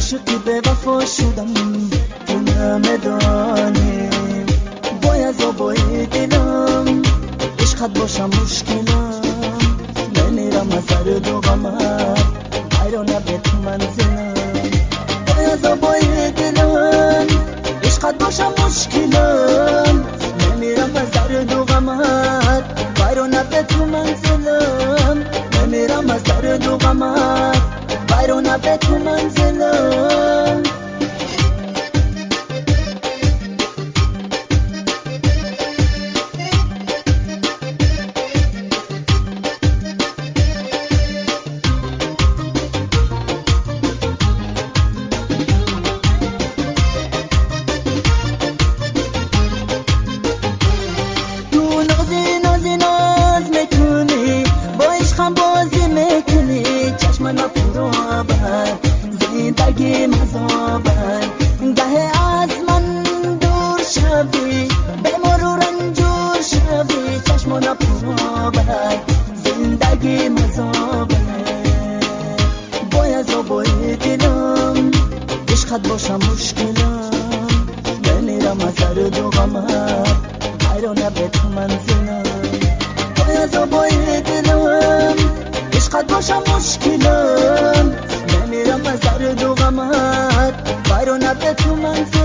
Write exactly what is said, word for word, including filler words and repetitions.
عاشقی به وفا شدم تو نمیدانی باید و باید دلم عشقت باشم مشکلم نمیرم از درد و غمت حیرانه به تو منزلم باید و باید دلم عشقت باشم مشکلم نمیرم از درد و غمت حیرانه به تو منزلم نمیرم از درد و غمت حیرانه به تو منزلم زندگی مذابن گه از من دور شوی به مرور رنجور شوی چشمان پرابن زندگی مذابن باید و باید دلم عشقت باشم مشکلم نمیرم از درد و غمت حیرانه به تو منزلم باید و باید دلم عشقت باشم مشکلم نمیرم از درد و غمت حیرانه به تو منزلم